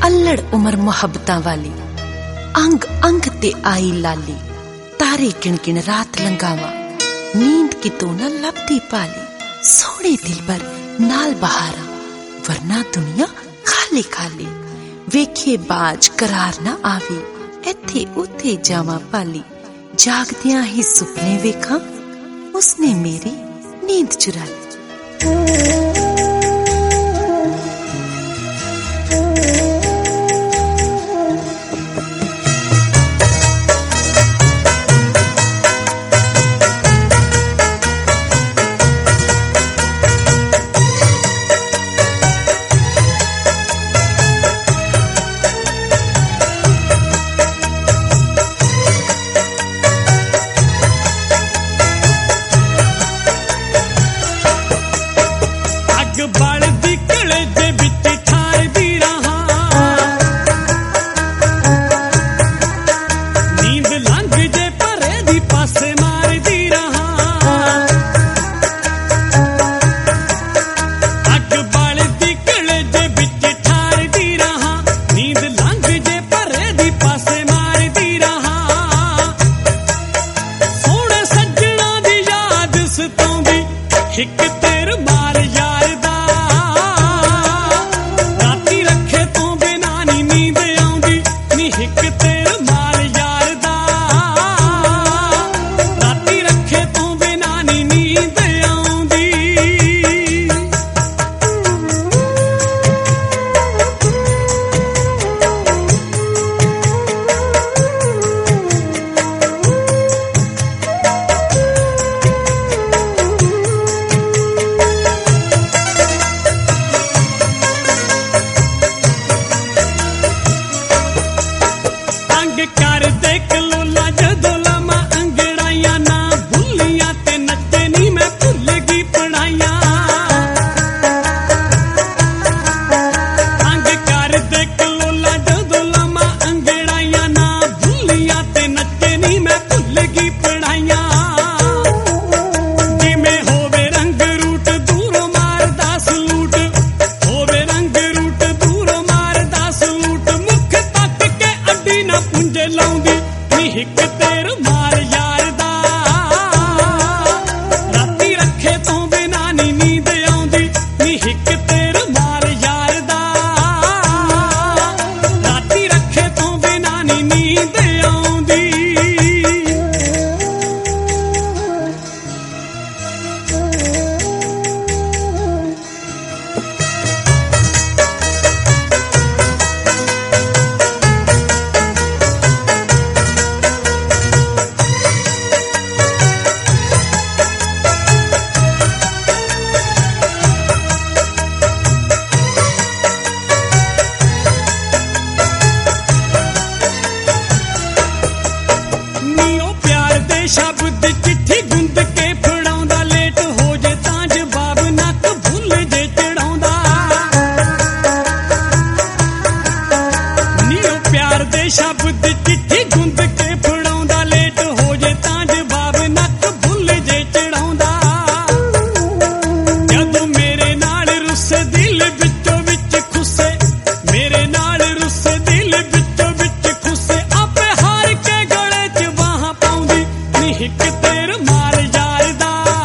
अल्लड़ उमर मुहब्बतां वाली, अंग अंग ते आई लाली, तारे गिण गिण रात लंघावा, नींद कितों न लभदी पाली, सोहणे दिलबर नाल बहारा, वरना दुनिया खाली खाली, वेखे बाज करार ना आवी, इत्थे उत्थे जावां पाली, जागदियां ही सुपने वेखां, उसने मेरी नींद चुरा ली। हिक तेर मार यार दा राती रखे तो बिना नी नींद आउंदी नी हिक तेर मार यार दा राती रखे तो बिना नी नींद आउंदी। कर दे कलोला जदों लामा अंगड़ाइयां ना भुलियां ते नचे नी मैं भुल गई पढ़ाइयां अंग कर दे कलोला जदों लामा अंगड़ाइयां ना भुलियां ते नचे नी मैं भुल गई पढ़ाइयां जिवें होवे रंग रूट दूरों मारदा सलूट होवे रंग रूट दूरों मारदा सलूट मुख तक के अड्डी ना पुंजे लाउंदी नी हिक तेर मार यार दा राती रखे तो बिना नी नींद आउंदी नी हिक तेर मार यार दा राती रखे तो बिना नी नींद आउंदी। शब्द चिट्ठी गुंद के फड़ाउंदा लेट हो जे तां जवाब नक भुल जे चढ़ाउंदा नीओ प्यार दे शब्द चिट्ठी गुंद के फड़ाउंदा लेट हो जे तां जवाब नक भुल जे चढ़ाउंदा जदों मेरे नाल रुस्से दिल विचों विच खुसे मेरे नाल रुस्से दिल विचों विच खुसे आपे हार के गले च बाहां पाउंदी हिक तेर मार यार दा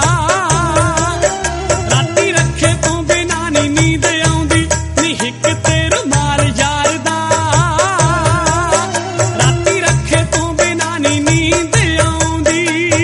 राती रखे तो बिना नी नींद आउंदी नी हिक तेर मार यार दा राती रखे तो बिना नी नींद आउंदी।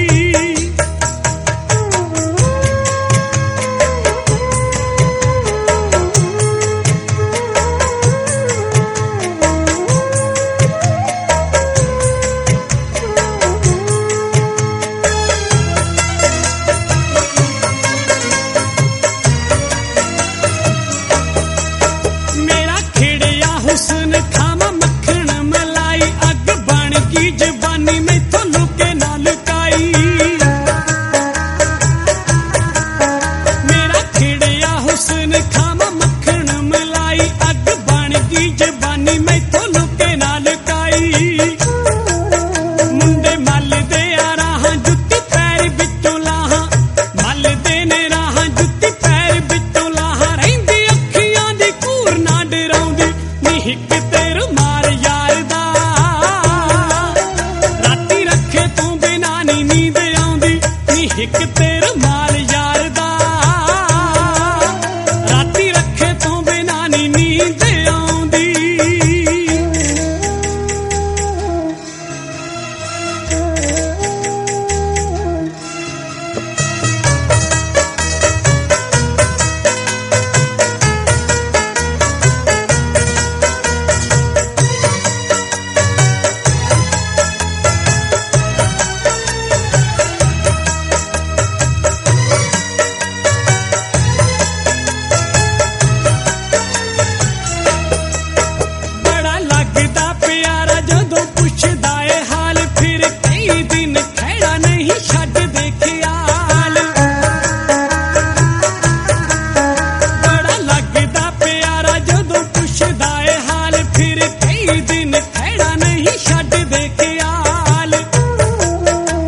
हुस्न खामा मक्खन मलाई अग बन गई जवानी मैथों लुके ना लुकाई मेरा खिड़िया हुस्न खामा मक्खन मलाई अग बन गई जवानी मैथों लुके ना लुकाई मुंडे मल दे राह जुत्ती पैर विचों लाहां मल दे ने राह जुत्ती पैर विचों लाहां रहिंदी अखियां दी कूर ना डराउंदी हिक ਇੱਕ ਤੇਰਾ ਮਾਲ ਯਾਰ ਦਾ ਰਾਤੀ ਰੱਖੇ ਤੋਂ ਬਿਨਾਂ ਨੀ ਨੀਂਦ ਆਉਂਦੀ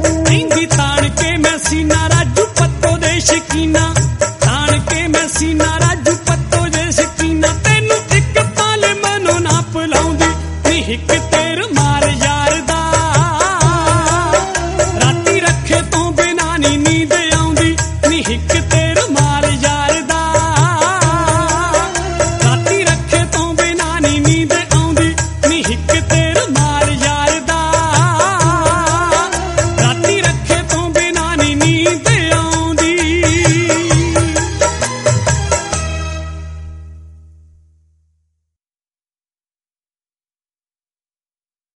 सीना राजू पत्तो दे शकीना तान के मैं सीना